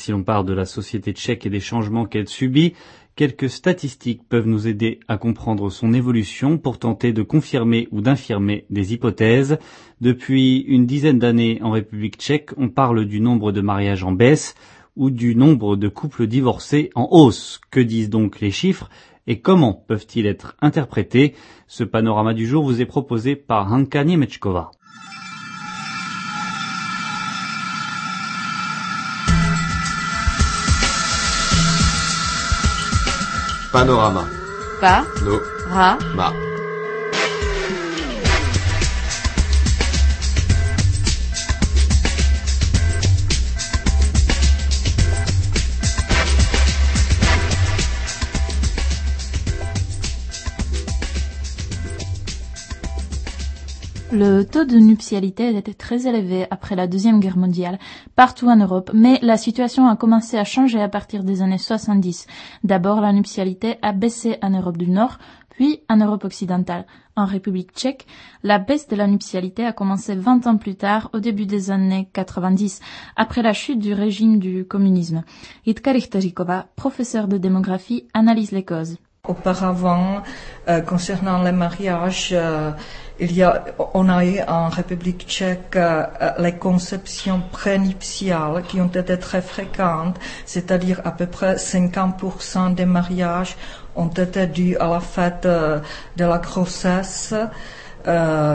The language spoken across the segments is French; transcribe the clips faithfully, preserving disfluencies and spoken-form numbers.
Si l'on parle de la société tchèque et des changements qu'elle subit, quelques statistiques peuvent nous aider à comprendre son évolution pour tenter de confirmer ou d'infirmer des hypothèses. Depuis une dizaine d'années en République tchèque, on parle du nombre de mariages en baisse ou du nombre de couples divorcés en hausse. Que disent donc les chiffres et comment peuvent-ils être interprétés? Ce panorama du jour vous est proposé par Hanka Niemečková. Panorama. Pa. No. Ra. Ma. Le taux de nuptialité était très élevé après la Deuxième Guerre mondiale, partout en Europe, mais la situation a commencé à changer à partir des années soixante-dix. D'abord, la nuptialité a baissé en Europe du Nord, puis en Europe occidentale. En République tchèque, la baisse de la nuptialité a commencé vingt ans plus tard, au début des années quatre-vingt-dix, après la chute du régime du communisme. Jitka Richteříková, professeure de démographie, analyse les causes. Auparavant, euh, concernant les mariages, euh, il y a, on a eu en République tchèque euh, les conceptions prénuptiales qui ont été très fréquentes, c'est-à-dire à peu près cinquante pour cent des mariages ont été dus à la fête euh, de la grossesse. Euh,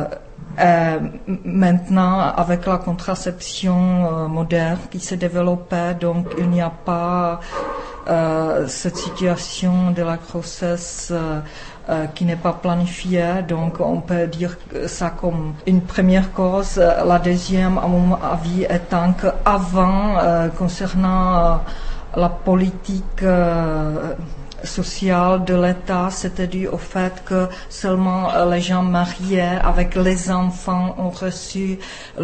Et maintenant, avec la contraception euh, moderne qui s'est développée, donc il n'y a pas euh, cette situation de la grossesse euh, euh, qui n'est pas planifiée. Donc on peut dire ça comme une première cause. La deuxième, à mon avis, étant qu'avant, euh, concernant euh, la politique euh, social de l'État, c'était dû au fait que seulement les gens mariés avec les enfants ont reçu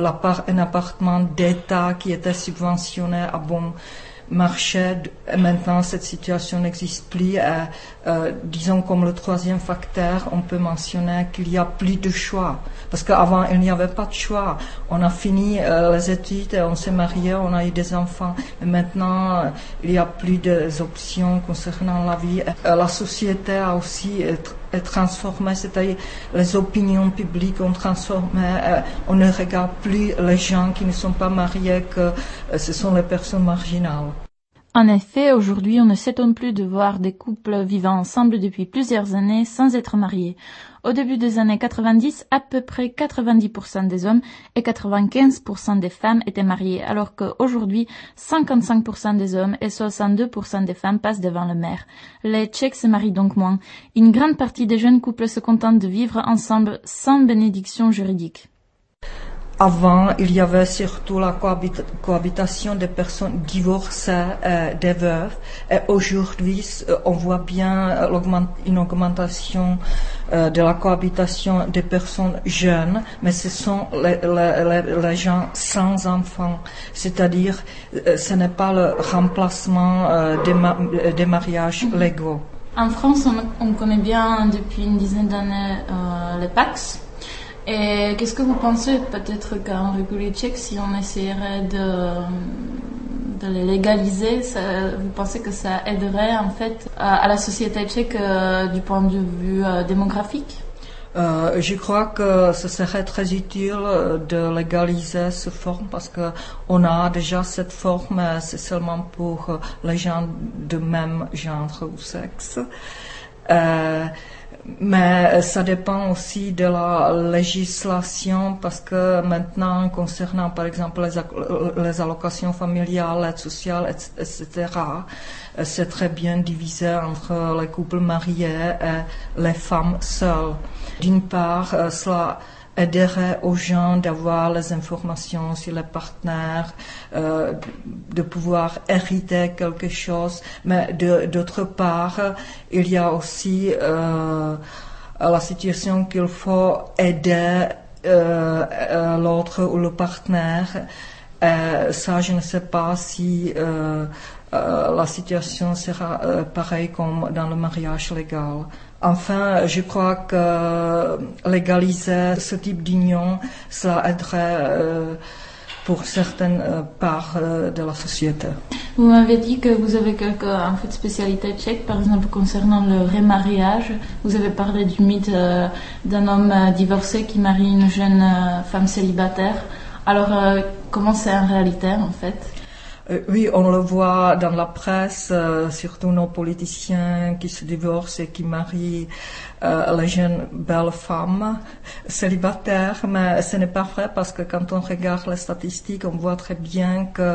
un appartement d'État qui était subventionné à bon marché. Et maintenant, cette situation n'existe plus. Et, euh, disons comme le troisième facteur, on peut mentionner qu'il y a plus de choix. Parce qu'avant, il n'y avait pas de choix. On a fini euh, les études, et on s'est marié, on a eu des enfants. Et maintenant, euh, il y a plus d'options concernant la vie. Et, euh, la société a aussi est transformée, c'est-à-dire les opinions publiques ont transformé. Euh, on ne regarde plus les gens qui ne sont pas mariés que euh, ce sont les personnes marginales. En effet, aujourd'hui, on ne s'étonne plus de voir des couples vivant ensemble depuis plusieurs années sans être mariés. Au début des années quatre-vingt-dix, à peu près quatre-vingt-dix pour cent des hommes et quatre-vingt-quinze pour cent des femmes étaient mariés, alors qu'aujourd'hui, cinquante-cinq pour cent des hommes et soixante-deux pour cent des femmes passent devant le maire. Les Tchèques se marient donc moins. Une grande partie des jeunes couples se contentent de vivre ensemble sans bénédiction juridique. Avant, il y avait surtout la cohabit- cohabitation des personnes divorcées, euh, des veuves. Et aujourd'hui, on voit bien l'augment- une augmentation euh, de la cohabitation des personnes jeunes, mais ce sont les, les, les, les gens sans enfants. C'est-à-dire, euh, ce n'est pas le remplacement euh, des, ma- des mariages légaux. En France, on, on connaît bien depuis une dizaine d'années euh, les P A X. Et qu'est-ce que vous pensez peut-être qu'en République tchèque, si on essayerait de, de les légaliser, ça, vous pensez que ça aiderait en fait à, à la société tchèque euh, du point de vue euh, démographique? Euh, je crois que ce serait très utile de légaliser cette forme parce que on a déjà cette forme, c'est seulement pour les gens de même genre ou sexe. Euh, Mais ça dépend aussi de la législation parce que maintenant, concernant par exemple les, les allocations familiales, l'aide sociale, et cetera, c'est très bien divisé entre les couples mariés et les femmes seules. D'une part, cela aiderait aux gens d'avoir les informations sur les partenaires, euh, de pouvoir hériter quelque chose, mais de, d'autre part, il y a aussi euh, la situation qu'il faut aider euh, euh, l'autre ou le partenaire. Et ça, je ne sais pas si euh, euh, la situation sera euh, pareille comme dans le mariage légal. Enfin, je crois que légaliser ce type d'union, ça aiderait euh, pour certaines euh, parts euh, de la société. Vous m'avez dit que vous avez quelques en fait, spécialités tchèques, par exemple concernant le remariage. Vous avez parlé du mythe euh, d'un homme euh, divorcé qui marie une jeune euh, femme célibataire. Alors, euh, comment c'est en réalité en fait? Euh, oui, on le voit dans la presse, euh, surtout nos politiciens qui se divorcent et qui marient euh, les jeunes belles femmes célibataires, mais ce n'est pas vrai parce que quand on regarde les statistiques, on voit très bien que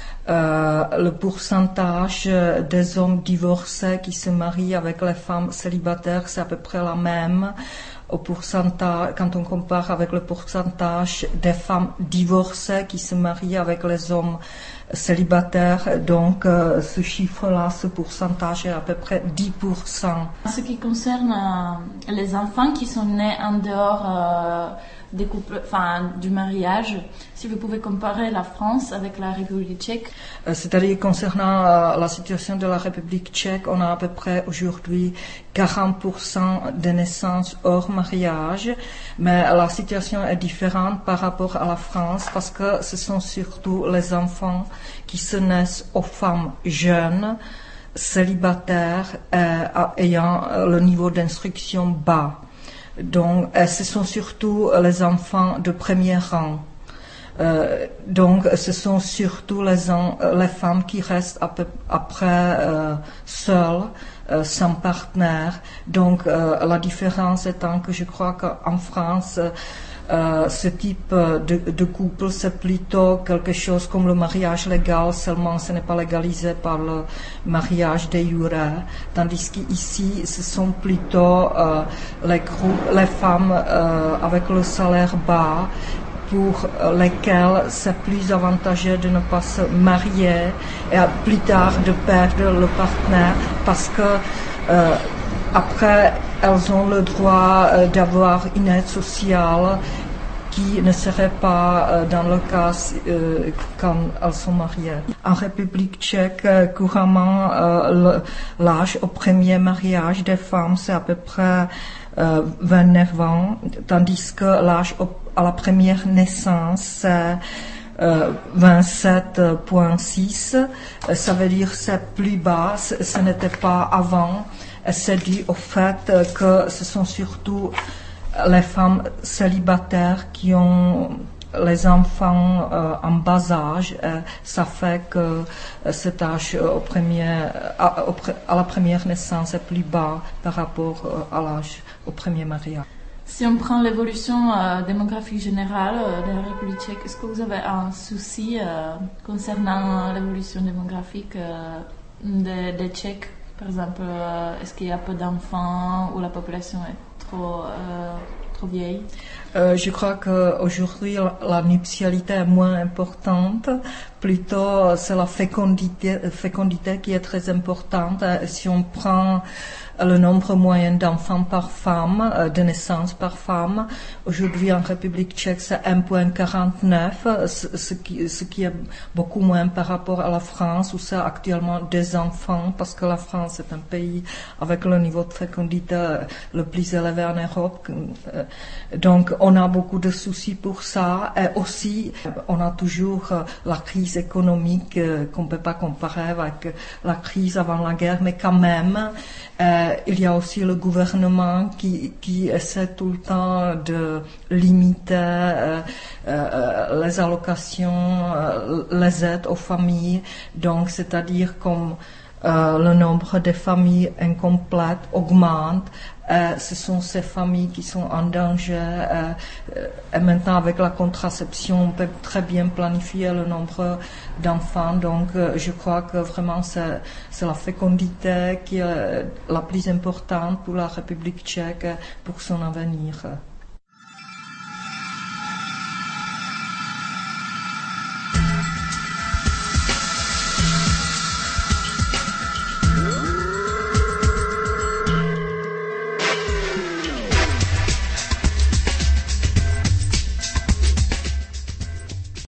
euh, le pourcentage des hommes divorcés qui se marient avec les femmes célibataires, c'est à peu près la même. Au pourcentage, quand on compare avec le pourcentage des femmes divorcées qui se marient avec les hommes célibataires, donc euh, ce chiffre-là, ce pourcentage est à peu près dix pour cent. En ce qui concerne euh, les enfants qui sont nés en dehors euh, des couples, enfin du mariage, si vous pouvez comparer la France avec la République tchèque. Euh, c'est-à-dire concernant euh, la situation de la République tchèque, on a à peu près aujourd'hui quarante pour cent de naissances hors mariage, mais la situation est différente par rapport à la France parce que ce sont surtout les enfants qui se naissent aux femmes jeunes, célibataires, euh, ayant le niveau d'instruction bas. Donc, euh, ce sont surtout les enfants de premier rang. Euh, donc, ce sont surtout les, en, les femmes qui restent à peu, après euh, seules, euh, sans partenaire. Donc, euh, la différence étant que je crois qu'en France, euh, ce type de, de couple, c'est plutôt quelque chose comme le mariage légal, seulement ce n'est pas légalisé par le mariage de jure, tandis qu'ici, ce sont plutôt euh, les, groupes, les femmes euh, avec le salaire bas, pour lesquels c'est plus avantageux de ne pas se marier et plus tard de perdre le partenaire parce que euh, après elles ont le droit euh, d'avoir une aide sociale qui ne serait pas euh, dans le cas euh, quand elles sont mariées. En République tchèque, euh, couramment, euh, l'âge au premier mariage des femmes, c'est à peu près euh, vingt-neuf ans, tandis que l'âge à la première naissance, c'est euh, vingt-sept virgule six. Ça veut dire c'est plus bas, ce n'était pas avant. C'est dû au fait que ce sont surtout les femmes célibataires qui ont les enfants euh, en bas âge. Euh, ça fait que euh, cet âge euh, au premier, à, au, à la première naissance est plus bas par rapport euh, à l'âge au premier mariage. Si on prend l'évolution euh, démographique générale euh, de la République tchèque, est-ce que vous avez un souci euh, concernant l'évolution démographique euh, des, des Tchèques? Par exemple, euh, est-ce qu'il y a peu d'enfants ou la population est trop, euh, trop vieille? Euh, je crois qu'aujourd'hui, la, la nuptialité est moins importante. Plutôt, c'est la fécondité, fécondité qui est très importante. Si on prend le nombre moyen d'enfants par femme, euh, de naissance par femme, aujourd'hui en République tchèque, c'est un virgule quarante-neuf, ce, ce, qui, ce qui est beaucoup moins par rapport à la France, où c'est actuellement deux enfants, parce que la France est un pays avec le niveau de fécondité le plus élevé en Europe. Donc, on a beaucoup de soucis pour ça. Et aussi, on a toujours la crise économique euh, qu'on ne peut pas comparer avec la crise avant la guerre, mais quand même, euh, il y a aussi le gouvernement qui, qui essaie tout le temps de limiter euh, euh, les allocations, euh, les aides aux familles. Donc, c'est-à-dire comme euh, le nombre de familles incomplètes augmente. Euh, ce sont ces familles qui sont en danger. Euh, euh, et maintenant, avec la contraception, on peut très bien planifier le nombre d'enfants. Donc, euh, je crois que vraiment, c'est, c'est la fécondité qui est la plus importante pour la République tchèque, pour son avenir.